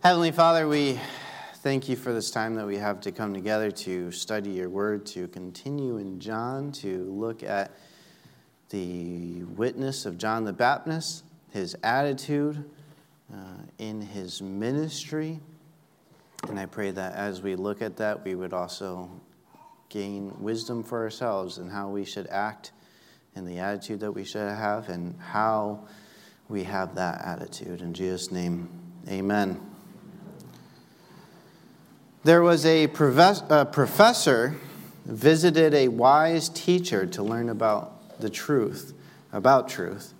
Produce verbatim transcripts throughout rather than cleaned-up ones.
Heavenly Father, we thank you for this time that we have to come together to study your word, to continue in John, to look at the witness of John the Baptist, his attitude uh, in his ministry. And I pray that as we look at that, we would also gain wisdom for ourselves and how we should act and the attitude that we should have and how we have that attitude. In Jesus' name, amen. There was a professor visited a wise teacher to learn about the truth, about truth.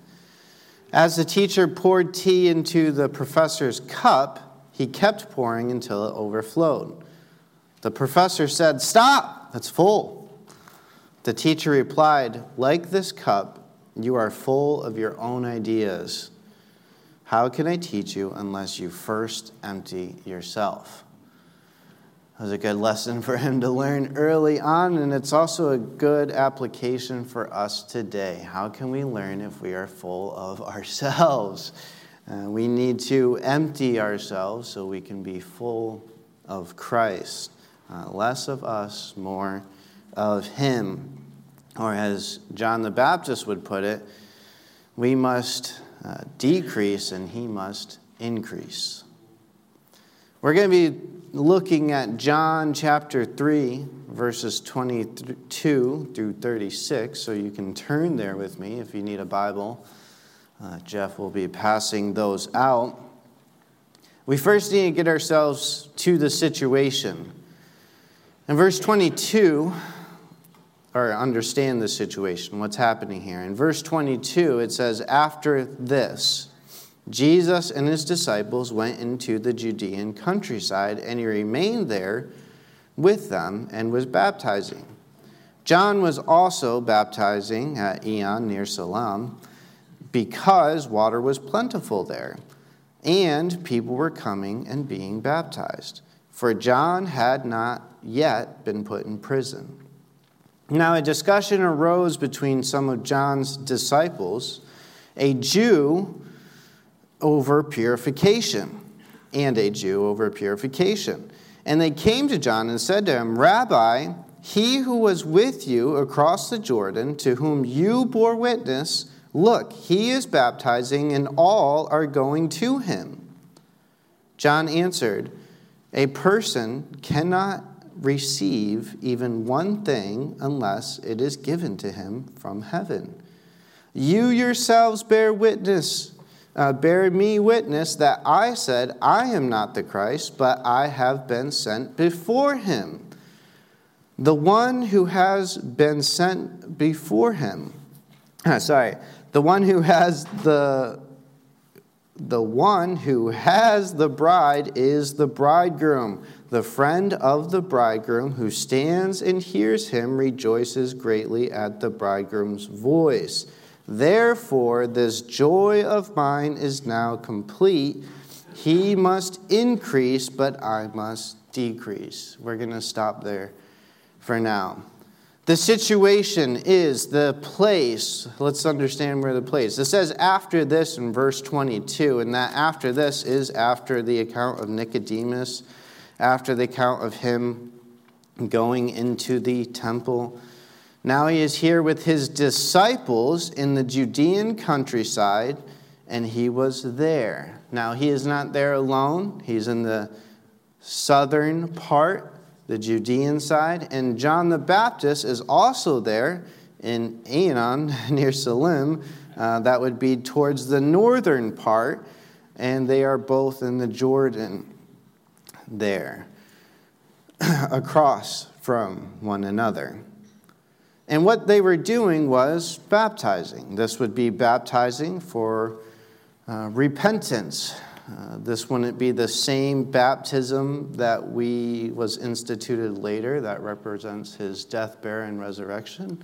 As the teacher poured tea into the professor's cup, he kept pouring until it overflowed. The professor said, "Stop, that's full." The teacher replied, "Like this cup, you are full of your own ideas. How can I teach you unless you first empty yourself?" That was a good lesson for him to learn early on, and it's also a good application for us today. How can we learn if we are full of ourselves? Uh, we need to empty ourselves so we can be full of Christ. Uh, less of us, more of Him. Or as John the Baptist would put it, we must uh, decrease and He must increase. We're going to be looking at John chapter three, verses twenty-two through thirty-six, so you can turn there with me if you need a Bible. Uh, Jeff will be passing those out. We first need to get ourselves to the situation. In verse twenty-two, or understand the situation, what's happening here. In verse twenty-two, it says, "After this, Jesus and his disciples went into the Judean countryside, and he remained there with them and was baptizing. John was also baptizing at Aenon near Siloam, because water was plentiful there, and people were coming and being baptized. For John had not yet been put in prison. Now a discussion arose between some of John's disciples, a Jew over purification, and a Jew over purification. And they came to John and said to him, 'Rabbi, he who was with you across the Jordan, to whom you bore witness, look, he is baptizing, and all are going to him.' John answered, 'A person cannot receive even one thing unless it is given to him from heaven. You yourselves bear witness, uh, bear me witness that I said, I am not the Christ, but I have been sent before him. The one who has been sent before him, sorry, the one who has the the one who has the bride is the bridegroom. The friend of the bridegroom who stands and hears him rejoices greatly at the bridegroom's voice. Therefore, this joy of mine is now complete. He must increase, but I must decrease." We're going to stop there for now. The situation is the place. Let's understand where the place. It says after this in verse twenty-two, and that after this is after the account of Nicodemus, after the account of him going into the temple. Now he is here with his disciples in the Judean countryside, and he was there. Now he is not there alone. He's in the southern part, the Judean side, and John the Baptist is also there in Aenon near Siloam. Uh, that would be towards the northern part, and they are both in the Jordan there, across from one another. And what they were doing was baptizing. This would be baptizing for uh, repentance. Uh, this wouldn't be the same baptism that we was instituted later that represents his death, burial, and resurrection.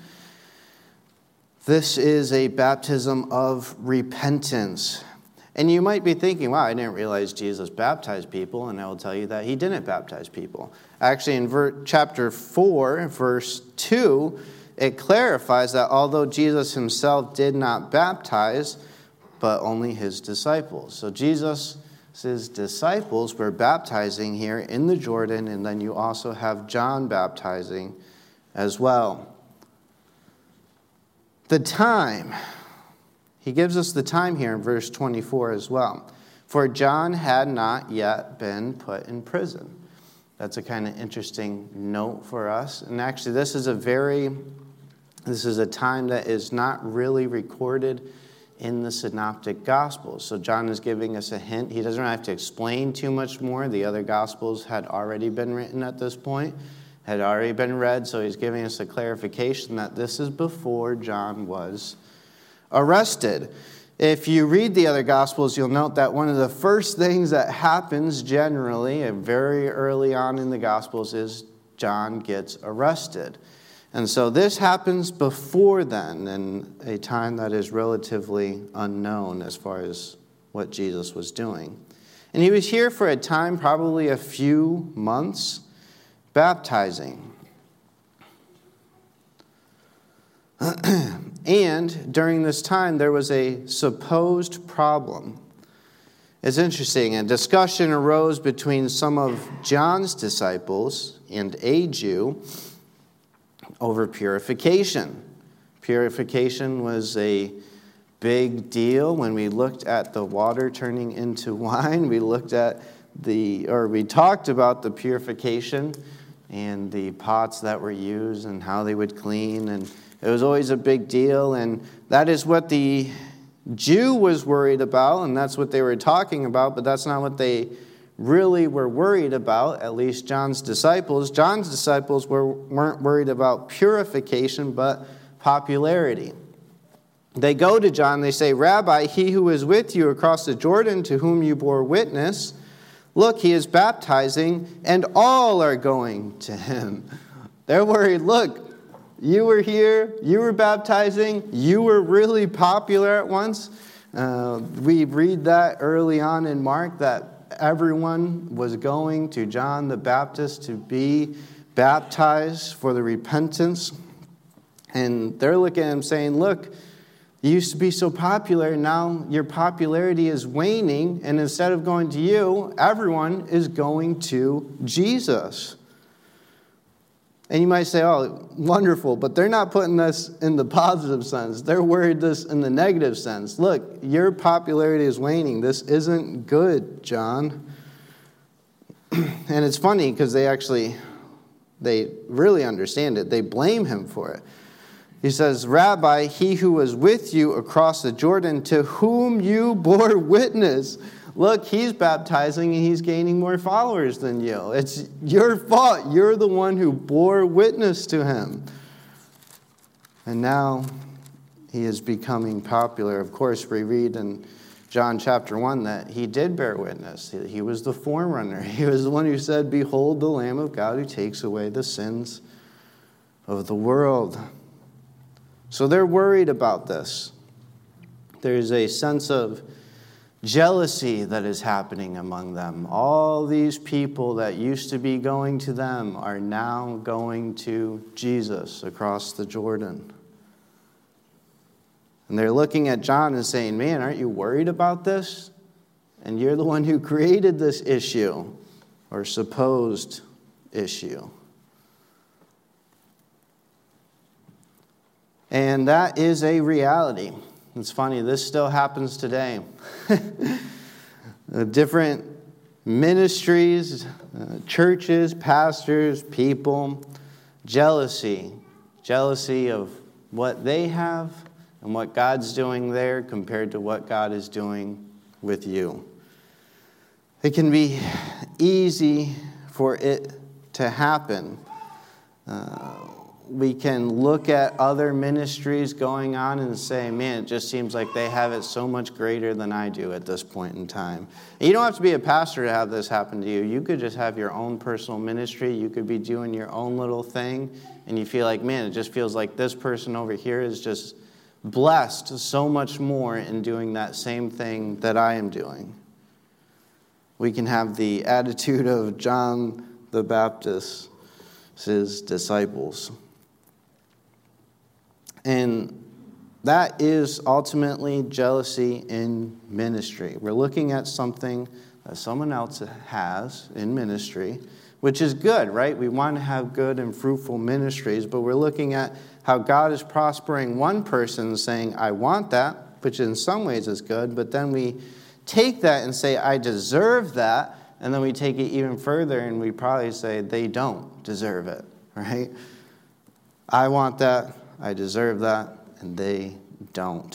This is a baptism of repentance. And you might be thinking, wow, I didn't realize Jesus baptized people, and I will tell you that he didn't baptize people. Actually, in ver- chapter four, verse two, it clarifies that although Jesus himself did not baptize, but only his disciples. So Jesus disciples were baptizing here in the Jordan, and then you also have John baptizing as well. The time, he gives us the time here in verse twenty-four as well. For John had not yet been put in prison. That's a kind of interesting note for us. And actually, this is a very, this is a time that is not really recorded in the Synoptic Gospels. So John is giving us a hint. He doesn't have to explain too much more. The other Gospels had already been written at this point, had already been read. So he's giving us a clarification that this is before John was arrested. If you read the other Gospels, you'll note that one of the first things that happens generally, and very early on in the Gospels, is John gets arrested. And so this happens before then, in a time that is relatively unknown as far as what Jesus was doing. And he was here for a time, probably a few months, baptizing. And during this time, there was a supposed problem. It's interesting. A discussion arose between some of John's disciples and a Jew over purification. Purification was a big deal. When we looked at the water turning into wine, we looked at the, or we talked about the purification and the pots that were used and how they would clean, and it was always a big deal, and that is what the Jew was worried about, and that's what they were talking about, but that's not what they really were worried about, at least John's disciples. John's disciples were, weren't worried about purification, but popularity. They go to John, they say, Rabbi, he who is with you across the Jordan, to whom you bore witness, look, he is baptizing, and all are going to him. They're worried, look, you were here, you were baptizing, you were really popular at once. Uh, we read that early on in Mark, that everyone was going to John the Baptist to be baptized for the repentance. And they're looking at him saying, look, you used to be so popular, now your popularity is waning, and instead of going to you, everyone is going to Jesus. And you might say, oh, wonderful, but they're not putting this in the positive sense. They're worried this in the negative sense. Look, your popularity is waning. This isn't good, John. And it's funny because they actually, they really understand it. They blame him for it. He says, Rabbi, he who was with you across the Jordan, to whom you bore witness. Look, he's baptizing and he's gaining more followers than you. It's your fault. You're the one who bore witness to him. And now he is becoming popular. Of course, we read in John chapter one that he did bear witness. He was the forerunner. He was the one who said, behold the Lamb of God who takes away the sins of the world. So they're worried about this. There's a sense of jealousy that is happening among them. All these people that used to be going to them are now going to Jesus across the Jordan. And they're looking at John and saying, man, aren't you worried about this? And you're the one who created this issue, or supposed issue. And that is a reality. It's funny, this still happens today. Different ministries, uh, churches, pastors, people, jealousy. Jealousy of what they have and what God's doing there compared to what God is doing with you. It can be easy for it to happen. Uh, We can look at other ministries going on and say, man, it just seems like they have it so much greater than I do at this point in time. And you don't have to be a pastor to have this happen to you. You could just have your own personal ministry. You could be doing your own little thing, and you feel like, man, it just feels like this person over here is just blessed so much more in doing that same thing that I am doing. We can have the attitude of John the Baptist's disciples. And that is ultimately jealousy in ministry. We're looking at something that someone else has in ministry, which is good, right? We want to have good and fruitful ministries, but we're looking at how God is prospering one person saying, I want that, which in some ways is good, but then we take that and say, I deserve that, and then we take it even further and we probably say, they don't deserve it, right? I want that, I deserve that, and they don't.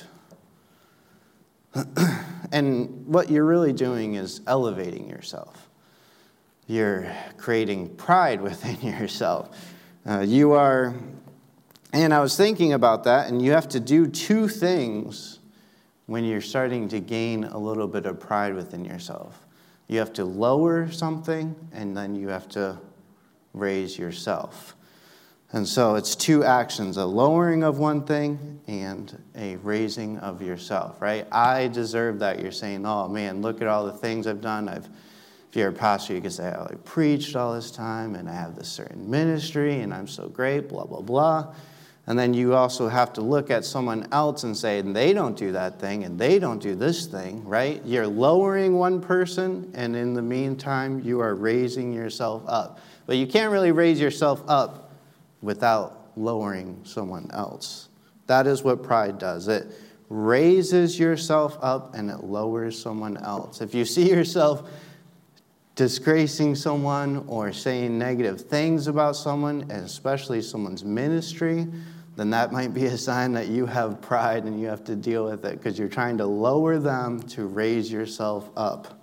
And what you're really doing is elevating yourself. You're creating pride within yourself. Uh, you are, and I was thinking about that, and you have to do two things when you're starting to gain a little bit of pride within yourself. You have to lower something, and then you have to raise yourself. And so it's two actions, a lowering of one thing and a raising of yourself, right? I deserve that. You're saying, oh man, look at all the things I've done. I've, if you're a pastor, you can say, oh, I preached all this time and I have this certain ministry and I'm so great, blah, blah, blah. And then you also have to look at someone else and say, and they don't do that thing and they don't do this thing, right? You're lowering one person, and in the meantime, you are raising yourself up. But you can't really raise yourself up without lowering someone else. That is what pride does. It raises yourself up and it lowers someone else. If you see yourself disgracing someone or saying negative things about someone, and especially someone's ministry, then that might be a sign that you have pride and you have to deal with it because you're trying to lower them to raise yourself up.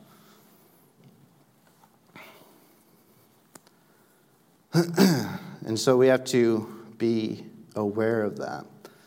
And so we have to be aware of that.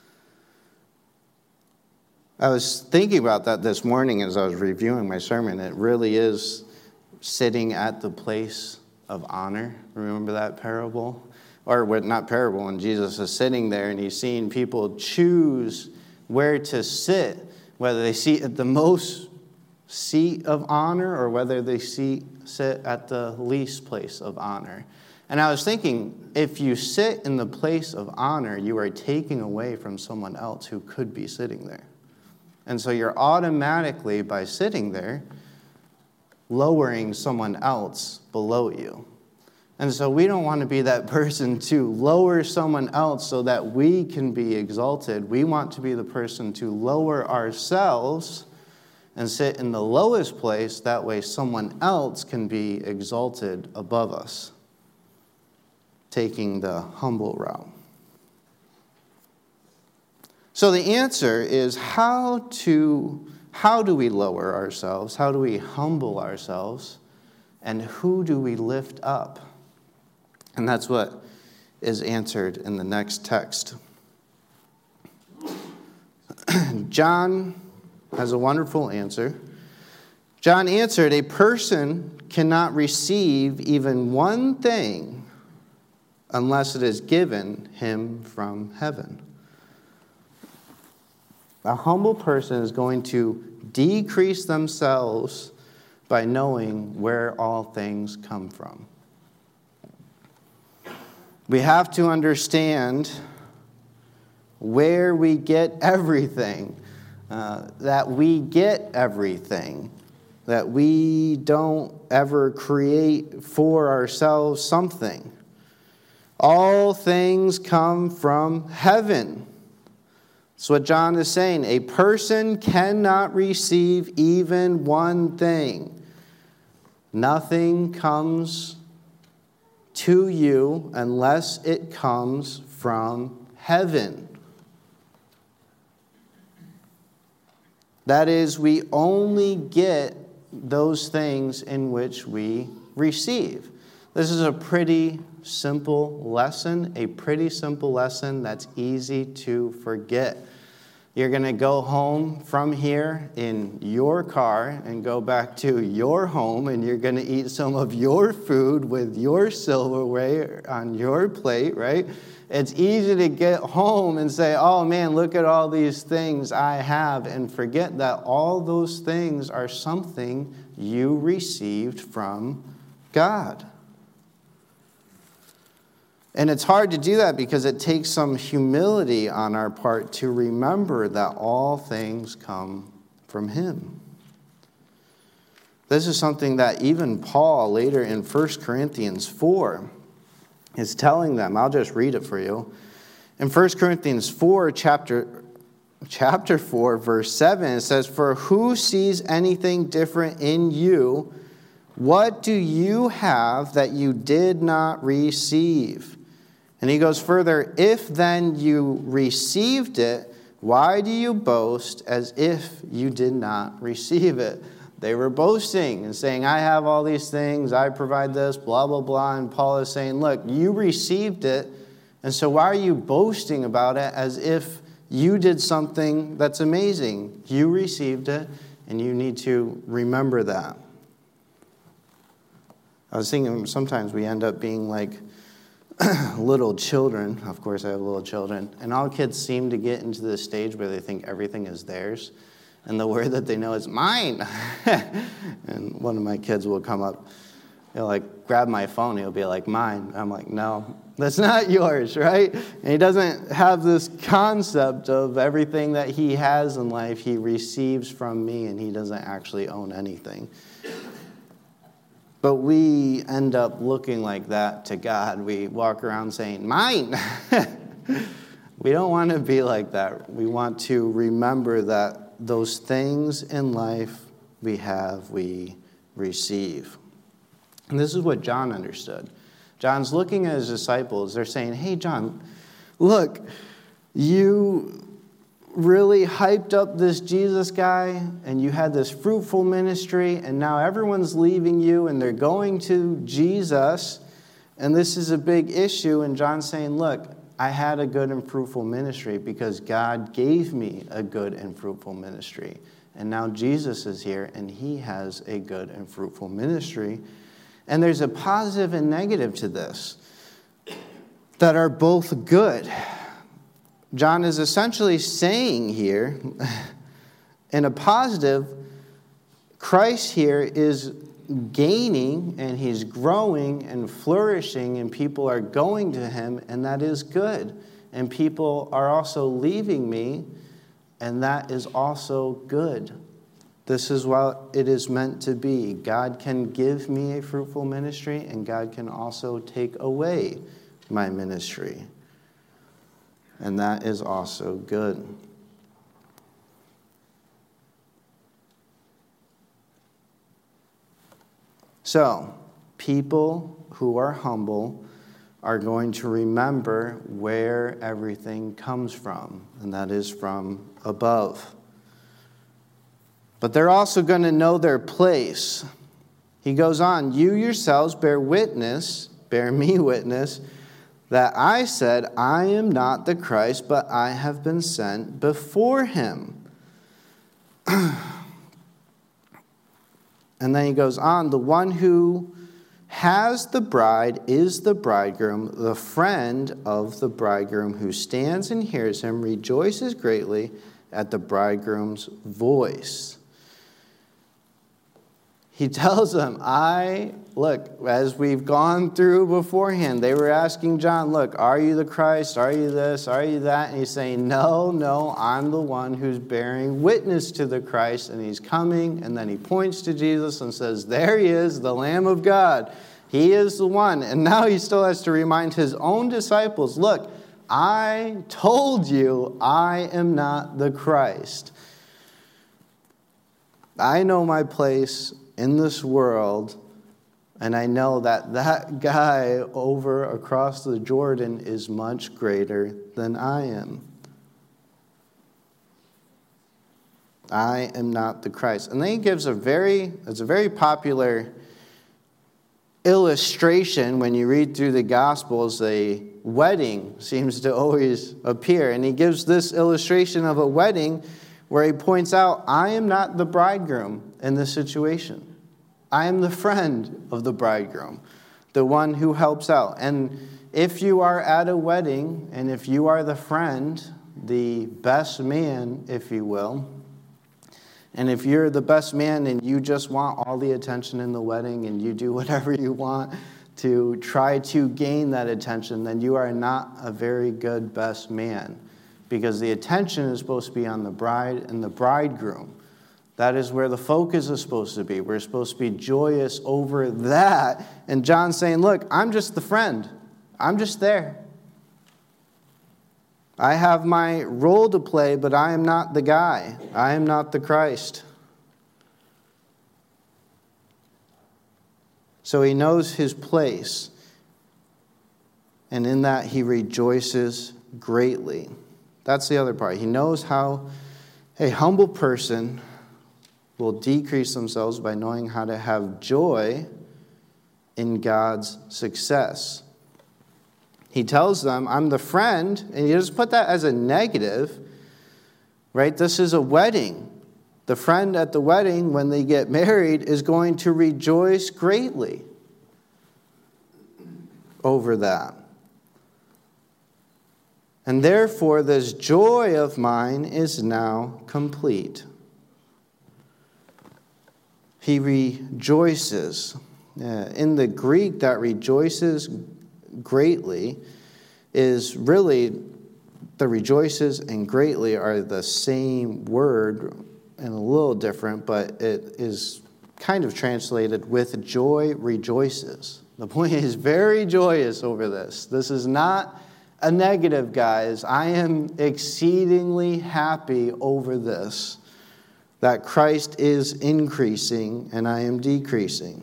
I was thinking about that this morning as I was reviewing my sermon. It really is sitting at the place of honor. Remember that parable? Or not parable, when Jesus is sitting there and he's seeing people choose where to sit, whether they sit at the most seat of honor or whether they sit at the least place of honor. And I was thinking, if you sit in the place of honor, you are taking away from someone else who could be sitting there. And so you're automatically, by sitting there, lowering someone else below you. And so we don't want to be that person to lower someone else so that we can be exalted. We want to be the person to lower ourselves and sit in the lowest place. That way someone else can be exalted above us, taking the humble route. So the answer is how to how do we lower ourselves? How do we humble ourselves? And who do we lift up? And that's what is answered in the next text. John has a wonderful answer. John answered, a person cannot receive even one thing unless it is given him from heaven. A humble person is going to decrease themselves by knowing where all things come from. We have to understand where we get everything, uh, that we get everything, that we don't ever create for ourselves something. All things come from heaven. That's what John is saying. A person cannot receive even one thing. Nothing comes to you unless it comes from heaven. That is, we only get those things in which we receive. This is a pretty simple lesson, a pretty simple lesson that's easy to forget. You're going to go home from here in your car and go back to your home, and you're going to eat some of your food with your silverware on your plate, right? It's easy to get home and say, oh man, look at all these things I have, and forget that all those things are something you received from God. And it's hard to do that because it takes some humility on our part to remember that all things come from Him. This is something that even Paul later in First Corinthians four is telling them. I'll just read it for you. In First Corinthians four, chapter, chapter four, verse seven, it says, "For who sees anything different in you? What do you have that you did not receive?" And he goes further, "If then you received it, why do you boast as if you did not receive it?" They were boasting and saying, "I have all these things, I provide this, blah, blah, blah." And Paul is saying, look, you received it, and so why are you boasting about it as if you did something that's amazing? You received it, and you need to remember that. I was thinking sometimes we end up being like little children. Of course, I have little children. And all kids seem to get into this stage where they think everything is theirs. And the word that they know is mine. And one of my kids will come up, he'll like grab my phone, he'll be like, "Mine." I'm like, "No, that's not yours," right? And he doesn't have this concept of everything that he has in life he receives from me, and he doesn't actually own anything. But we end up looking like that to God. We walk around saying, "Mine." We don't want to be like that. We want to remember that those things in life we have, we receive. And this is what John understood. John's looking at his disciples. They're saying, "Hey, John, look, you really hyped up this Jesus guy, and you had this fruitful ministry, and now everyone's leaving you, and they're going to Jesus, and this is a big issue." And John's saying, look, I had a good and fruitful ministry because God gave me a good and fruitful ministry. And now Jesus is here, and he has a good and fruitful ministry. And there's a positive and negative to this that are both good. John is essentially saying here, in a positive, Christ here is gaining, and he's growing and flourishing, and people are going to him, and that is good. And people are also leaving me, and that is also good. This is what it is meant to be. God can give me a fruitful ministry, and God can also take away my ministry. And that is also good. So, people who are humble are going to remember where everything comes from, and that is from above. But they're also going to know their place. He goes on, "You yourselves bear witness, bear me witness, that I said, I am not the Christ, but I have been sent before him." And then he goes on, "The one who has the bride is the bridegroom. The friend of the bridegroom who stands and hears him rejoices greatly at the bridegroom's voice." He tells them, I, look, as we've gone through beforehand, they were asking John, look, are you the Christ? Are you this? Are you that? And he's saying, no, no, I'm the one who's bearing witness to the Christ, and he's coming. And then he points to Jesus and says, there he is, the Lamb of God. He is the one. And now he still has to remind his own disciples, look, I told you I am not the Christ. I know my place in this world, and I know that that guy over across the Jordan is much greater than I am. I am not the Christ. And then he gives a very, it's a very popular illustration when you read through the Gospels. A wedding seems to always appear. And he gives this illustration of a wedding where he points out, I am not the bridegroom in this situation. I am the friend of the bridegroom, the one who helps out. And if you are at a wedding, and if you are the friend, the best man, if you will, and if you're the best man and you just want all the attention in the wedding and you do whatever you want to try to gain that attention, then you are not a very good best man. Because the attention is supposed to be on the bride and the bridegroom. That is where the focus is supposed to be. We're supposed to be joyous over that. And John's saying, look, I'm just the friend. I'm just there. I have my role to play, but I am not the guy. I am not the Christ. So he knows his place. And in that he rejoices greatly. That's the other part. He knows how a humble person will decrease themselves by knowing how to have joy in God's success. He tells them, I'm the friend, and he doesn't put that as a negative, right? This is a wedding. The friend at the wedding, when they get married, is going to rejoice greatly over that. And therefore, this joy of mine is now complete. He rejoices. Uh, in the Greek, that rejoices greatly is really, the rejoices and greatly are the same word and a little different, but it is kind of translated with joy rejoices. The point is very joyous over this. This is not a negative, guys. I am exceedingly happy over this, that Christ is increasing and I am decreasing.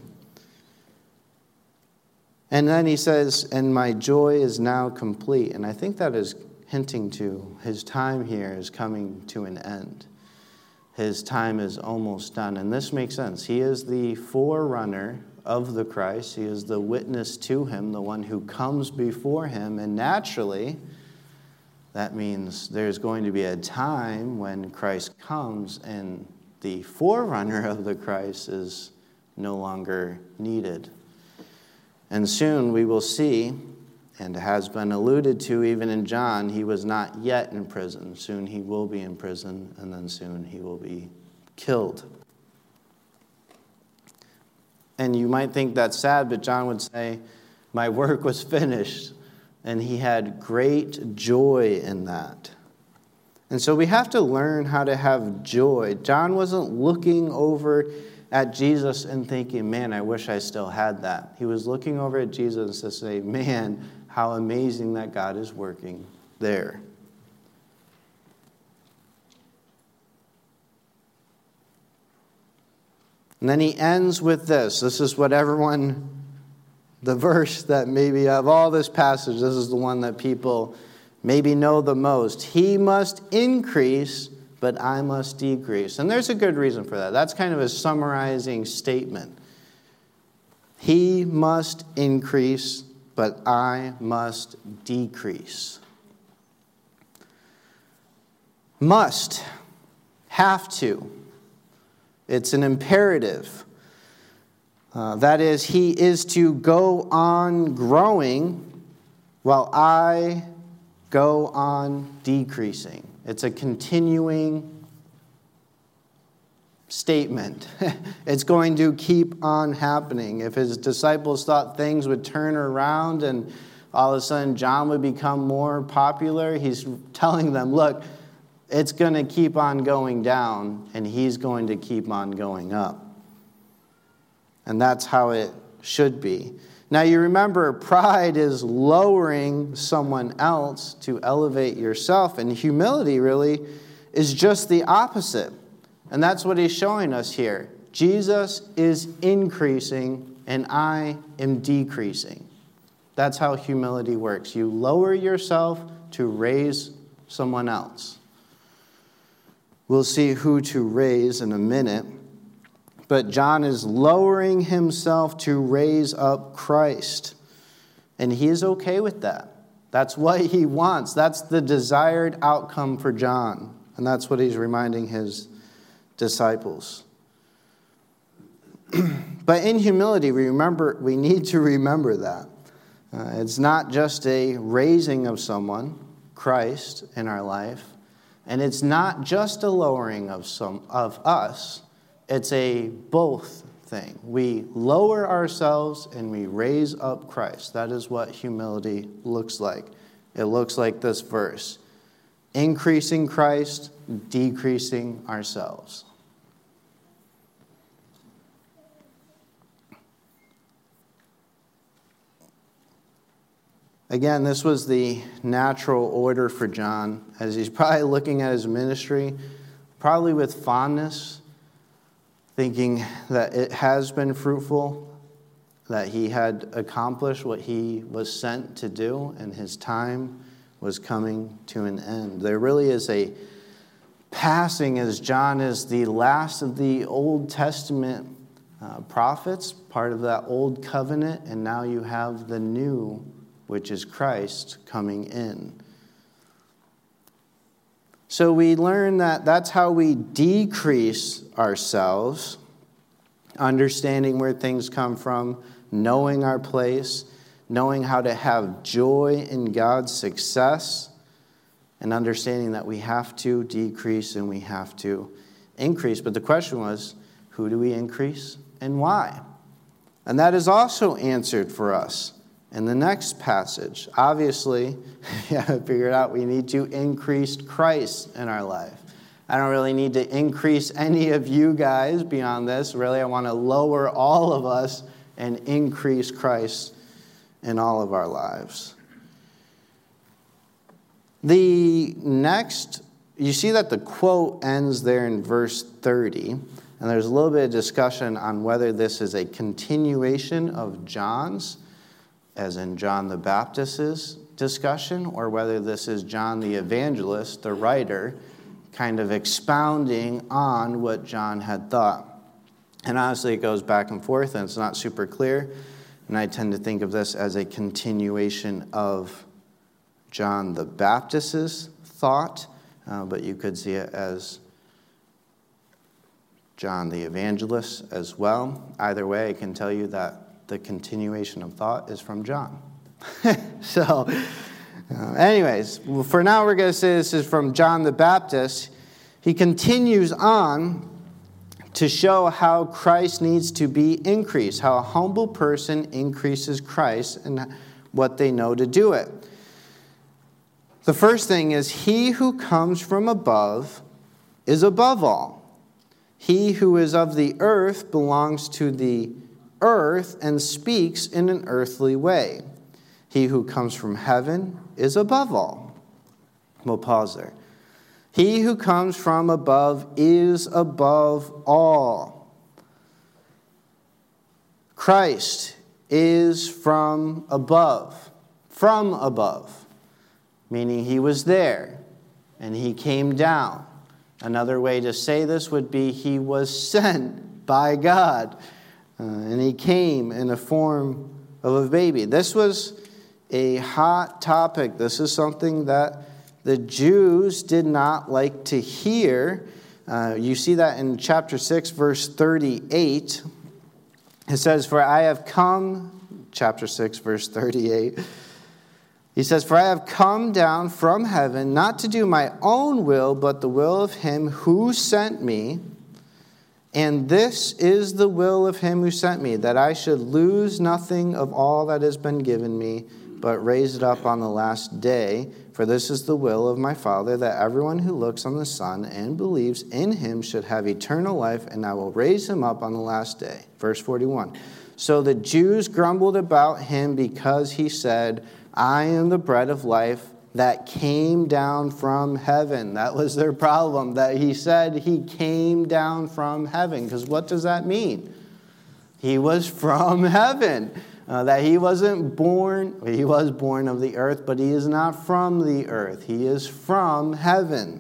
And then he says, and my joy is now complete. And I think that is hinting to his time here is coming to an end. His time is almost done. And this makes sense. He is the forerunner of the Christ. He is the witness to him, the one who comes before him. And naturally, that means there's going to be a time when Christ comes and the forerunner of the Christ is no longer needed. And soon we will see, and has been alluded to even in John, he was not yet in prison. Soon he will be in prison, and then soon he will be killed. And you might think that's sad, but John would say, my work was finished. And he had great joy in that. And so we have to learn how to have joy. John wasn't looking over at Jesus and thinking, man, I wish I still had that. He was looking over at Jesus to say, man, how amazing that God is working there. And then he ends with this. This is what everyone, the verse that maybe of all this passage, this is the one that people maybe know the most. He must increase, but I must decrease. And there's a good reason for that. That's kind of a summarizing statement. He must increase, but I must decrease. Must. Have to. It's an imperative. Uh, that is, he is to go on growing while I go on decreasing. It's a continuing statement. It's going to keep on happening. If his disciples thought things would turn around and all of a sudden John would become more popular, he's telling them, look, it's going to keep on going down, and he's going to keep on going up. And that's how it should be. Now you remember, pride is lowering someone else to elevate yourself, and humility really is just the opposite. And that's what he's showing us here. Jesus is increasing, and I am decreasing. That's how humility works. You lower yourself to raise someone else. We'll see who to raise in a minute. But John is lowering himself to raise up Christ. And he is okay with that. That's what he wants. That's the desired outcome for John. And that's what he's reminding his disciples. But in humility, we remember we need to remember that. Uh, it's not just a raising of someone, Christ, in our life. And it's not just a lowering of some of us. It's a both thing. We lower ourselves and we raise up Christ. That is what humility looks like. It looks like this verse. Increasing Christ, decreasing ourselves. Again, this was the natural order for John, as he's probably looking at his ministry, probably with fondness, thinking that it has been fruitful, that he had accomplished what he was sent to do, and his time was coming to an end. There really is a passing, as John is the last of the Old Testament uh, prophets, part of that old covenant, and now you have the new, which is Christ, coming in. So we learn that that's how we decrease ourselves, understanding where things come from, knowing our place, knowing how to have joy in God's success, and understanding that we have to decrease and we have to increase. But the question was, who do we increase and why? And that is also answered for us in the next passage. Obviously, we have to figure out we need to increase Christ in our life. I don't really need to increase any of you guys beyond this. Really, I want to lower all of us and increase Christ in all of our lives. The next, you see that the quote ends there in verse thirty, and there's a little bit of discussion on whether this is a continuation of John's, as in John the Baptist's discussion, or whether this is John the evangelist, the writer, kind of expounding on what John had thought. And honestly, it goes back and forth, and it's not super clear. And I tend to think of this as a continuation of John the Baptist's thought, uh, but you could see it as John the Evangelist as well. Either way, I can tell you that the continuation of thought is from John. so, uh, anyways, well, for now we're going to say this is from John the Baptist. He continues on to show how Christ needs to be increased, how a humble person increases Christ and what they know to do it. The first thing is, he who comes from above is above all. He who is of the earth belongs to the earth and speaks in an earthly way. He who comes from heaven is above all. We'll pause there. He who comes from above is above all. Christ is from above. From above. Meaning he was there and he came down. Another way to say this would be he was sent by God. Uh, and he came in the form of a baby. This was a hot topic. This is something that the Jews did not like to hear. Uh, you see that in chapter six, verse thirty-eight. It says, for I have come, chapter six, verse thirty-eight. He says, for I have come down from heaven, not to do my own will, but the will of him who sent me. And this is the will of him who sent me, that I should lose nothing of all that has been given me, but raise it up on the last day. For this is the will of my Father, that everyone who looks on the Son and believes in him should have eternal life, and I will raise him up on the last day. Verse forty-one. So the Jews grumbled about him because he said, I am the bread of life that came down from heaven. That was their problem, that he said he came down from heaven. Because what does that mean? He was from heaven. Uh, that he wasn't born, he was born of the earth, but he is not from the earth. He is from heaven.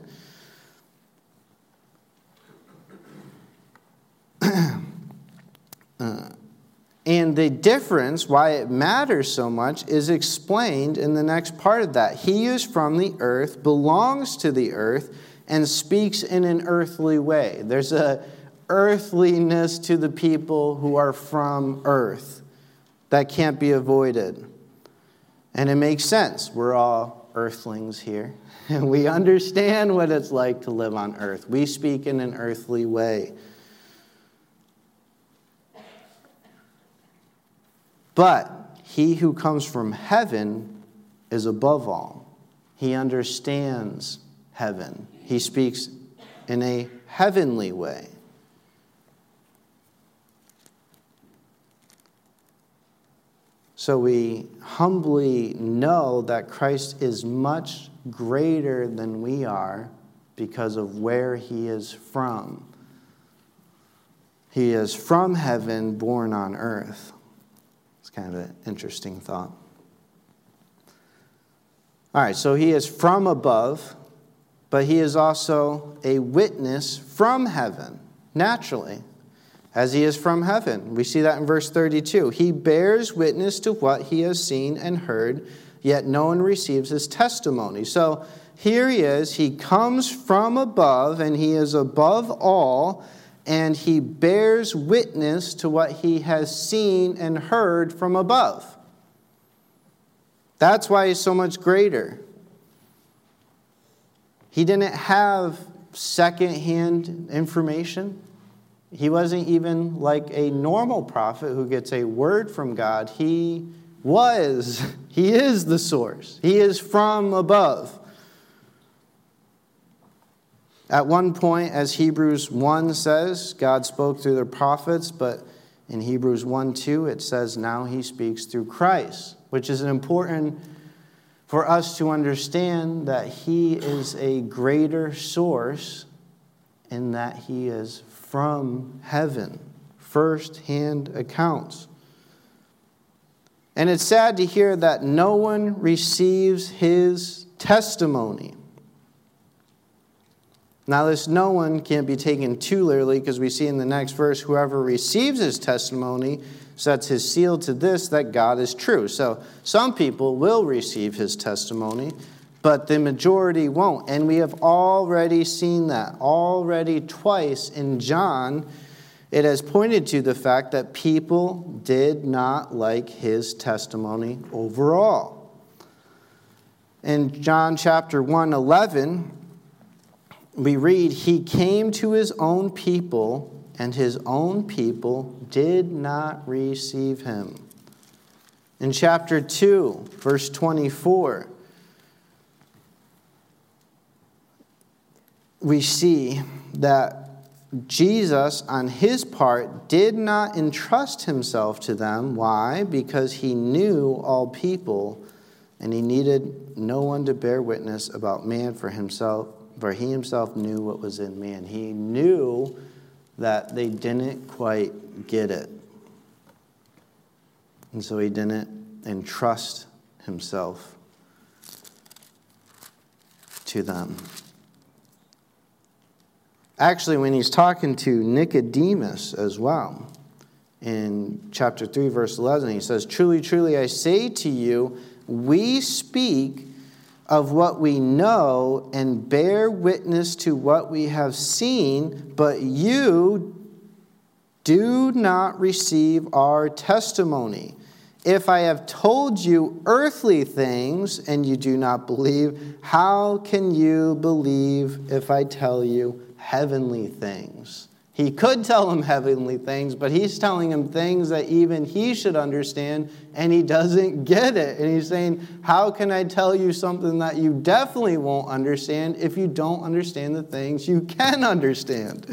uh, And the difference, why it matters so much, is explained in the next part of that. He is from the earth, belongs to the earth, and speaks in an earthly way. There's a earthliness to the people who are from earth that can't be avoided. And it makes sense. We're all earthlings here, and we understand what it's like to live on earth. We speak in an earthly way. But he who comes from heaven is above all. He understands heaven. He speaks in a heavenly way. So we humbly know that Christ is much greater than we are because of where he is from. He is from heaven, born on earth. It's kind of an interesting thought. All right, so he is from above, but he is also a witness from heaven, naturally, as he is from heaven. We see that in verse thirty-two. He bears witness to what he has seen and heard, yet no one receives his testimony. So here he is. He comes from above, and he is above all, and he bears witness to what he has seen and heard from above. That's why he's so much greater. He didn't have second-hand information. He wasn't even like a normal prophet who gets a word from God. He was, he is the source. He is from above. At one point, as Hebrews one says, God spoke through the prophets, but in Hebrews one two, it says now he speaks through Christ, which is important for us to understand that he is a greater source in that he is from heaven, first-hand accounts. And it's sad to hear that no one receives his testimony. Now, this no one can't be taken too literally because we see in the next verse, whoever receives his testimony sets his seal to this, that God is true. So some people will receive his testimony, but the majority won't. And we have already seen that. Already twice in John, it has pointed to the fact that people did not like his testimony overall. In John chapter one eleven, we read, he came to his own people, and his own people did not receive him. In chapter two, verse twenty-four, we see that Jesus, on his part, did not entrust himself to them. Why? Because he knew all people, and he needed no one to bear witness about man for himself, for he himself knew what was in man. He knew that they didn't quite get it. And so he didn't entrust himself to them. Actually, when he's talking to Nicodemus as well, in chapter three, verse eleven, he says, truly, truly, I say to you, we speak of what we know and bear witness to what we have seen, but you do not receive our testimony. If I have told you earthly things and you do not believe, how can you believe if I tell you heavenly things? He could tell him heavenly things, but he's telling him things that even he should understand, and he doesn't get it. And he's saying, how can I tell you something that you definitely won't understand if you don't understand the things you can understand?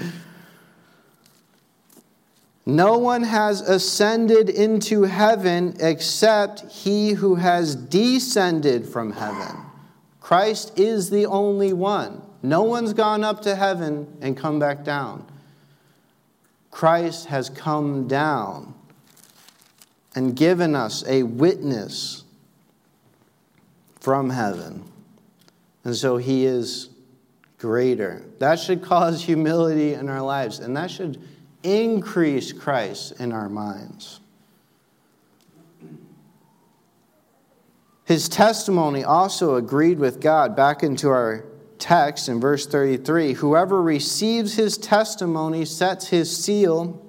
No one has ascended into heaven except he who has descended from heaven. Christ is the only one. No one's gone up to heaven and come back down. Christ has come down and given us a witness from heaven. And so he is greater. That should cause humility in our lives, and that should increase Christ in our minds. His testimony also agreed with God. Back into our text in verse thirty-three, whoever receives his testimony sets his seal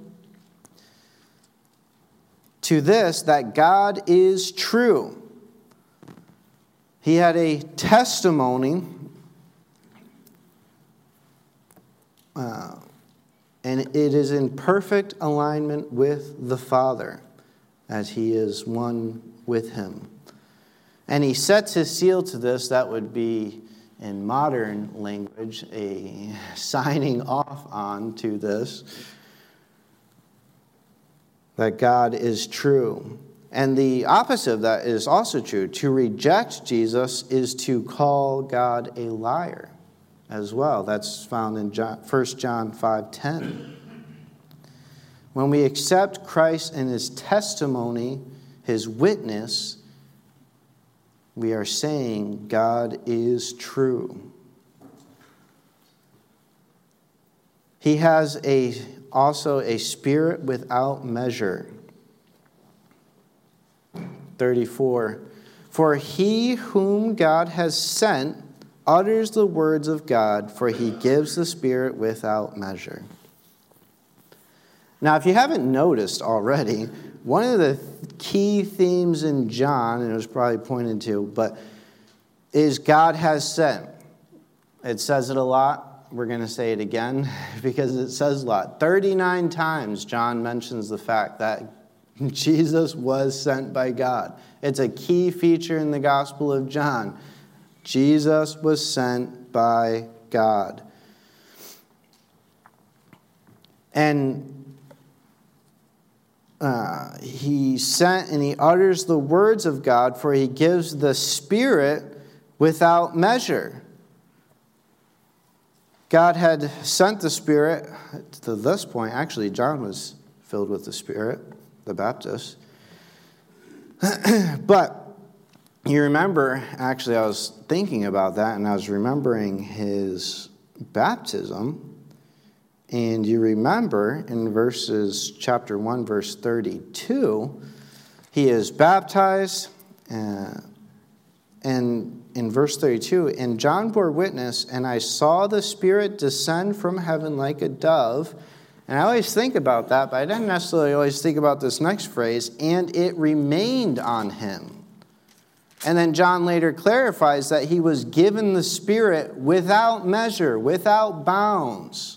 to this, that God is true. He had a testimony, uh, and it is in perfect alignment with the Father, as he is one with him. And he sets his seal to this. That would be, in modern language, a signing off on to this, that God is true. And the opposite of that is also true. To reject Jesus is to call God a liar as well. That's found in John, First John five ten. When we accept Christ and his testimony, his witness, we are saying God is true. He has a, also a spirit without measure. thirty-four. For he whom God has sent utters the words of God, for he gives the Spirit without measure. Now, if you haven't noticed already, one of the key themes in John, and it was probably pointed to, but is God has sent. It says it a lot. We're going to say it again because it says a lot. thirty-nine times John mentions the fact that Jesus was sent by God. It's a key feature in the Gospel of John. Jesus was sent by God. And uh, he sent and he utters the words of God, for he gives the Spirit without measure. God had sent the Spirit to this point. Actually, John was filled with the Spirit, the Baptist. But you remember, actually, I was thinking about that, and I was remembering his baptism. And you remember in verses, chapter one, verse thirty-two, he is baptized, uh, and in verse thirty-two, and John bore witness, and I saw the Spirit descend from heaven like a dove. And I always think about that, but I didn't necessarily always think about this next phrase, and it remained on him. And then John later clarifies that he was given the Spirit without measure, without bounds.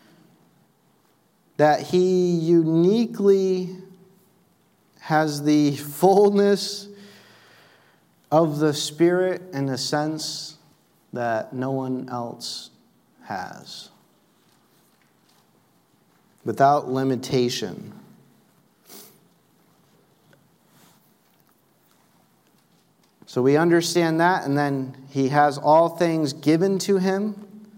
That he uniquely has the fullness of the Spirit in a sense that no one else has. Without limitation. So we understand that, and then he has all things given to him.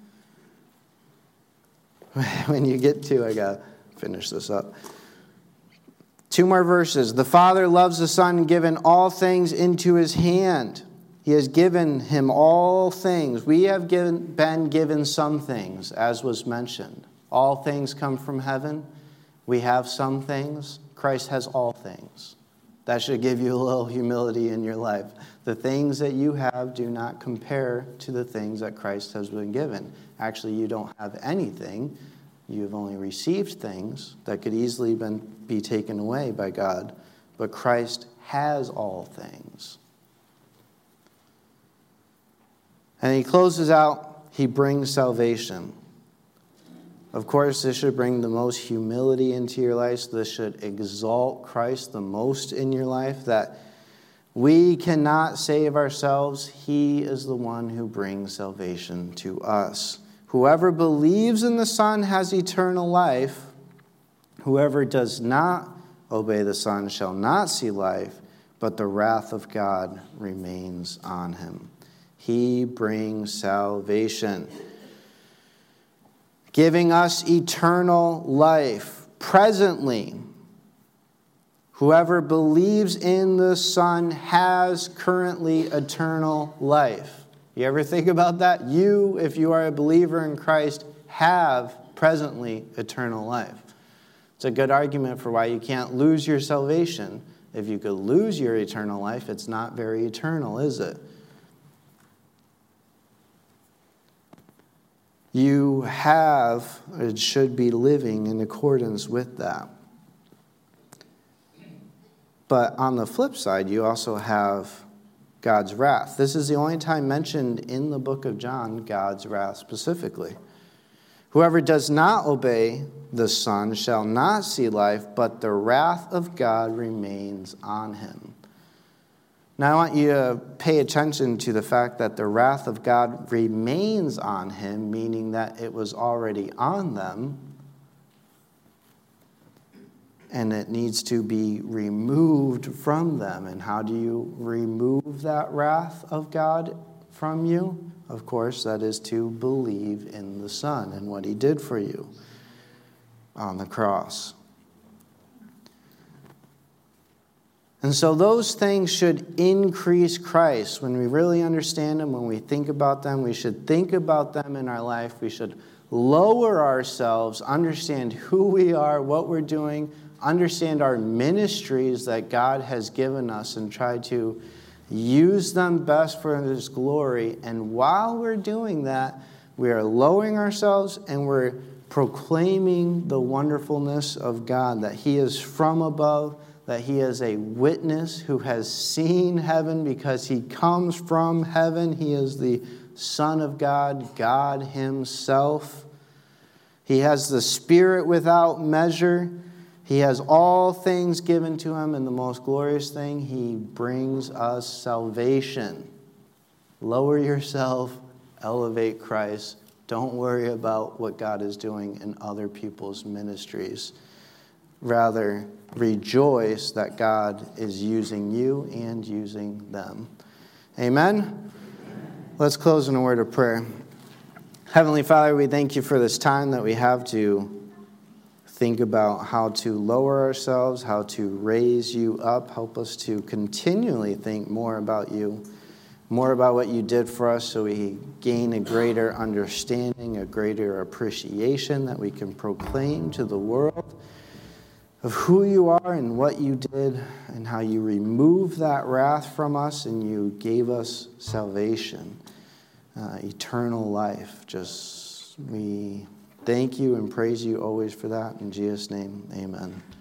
When you get to, I got to finish this up. Two more verses. The Father loves the Son, given all things into his hand. He has given him all things. We have given, been given some things, as was mentioned. All things come from heaven. We have some things. Christ has all things. That should give you a little humility in your life. The things that you have do not compare to the things that Christ has been given. Actually, you don't have anything. You have only received things that could easily been, be taken away by God. But Christ has all things. And he closes out, he brings salvation. Of course, this should bring the most humility into your life. This should exalt Christ the most in your life, that we cannot save ourselves. He is the one who brings salvation to us. Whoever believes in the Son has eternal life. Whoever does not obey the Son shall not see life, but the wrath of God remains on him. He brings salvation, giving us eternal life presently. Whoever believes in the Son has currently eternal life. You ever think about that? You, if you are a believer in Christ, have presently eternal life. It's a good argument for why you can't lose your salvation. If you could lose your eternal life, it's not very eternal, is it? You have, it should be living in accordance with that. But on the flip side, you also have God's wrath. This is the only time mentioned in the book of John, God's wrath specifically. Whoever does not obey the Son shall not see life, but the wrath of God remains on him. Now I want you to pay attention to the fact that the wrath of God remains on him, meaning that it was already on them. and it needs to be removed from them. And how do you remove that wrath of God from you? Of course, that is to believe in the Son and what he did for you on the cross. And so those things should increase Christ. When we really understand them, when we think about them, we should think about them in our life. We should lower ourselves, understand who we are, what we're doing, understand our ministries that God has given us, and try to use them best for his glory. And while we're doing that, we are lowering ourselves and we're proclaiming the wonderfulness of God, that he is from above, that he is a witness who has seen heaven because he comes from heaven. He is the Son of God, God himself. He has the Spirit without measure. He has all things given to him, and the most glorious thing, he brings us salvation. Lower yourself, elevate Christ. Don't worry about what God is doing in other people's ministries. Rather, rejoice that God is using you and using them. Amen? Let's close in a word of prayer. Heavenly Father, we thank you for this time that we have to think about how to lower ourselves, how to raise you up. Help us to continually think more about you, more about what you did for us, so we gain a greater understanding, a greater appreciation that we can proclaim to the world of who you are and what you did and how you removed that wrath from us and you gave us salvation, uh, eternal life. Just we thank you and praise you always for that. In Jesus' name, amen.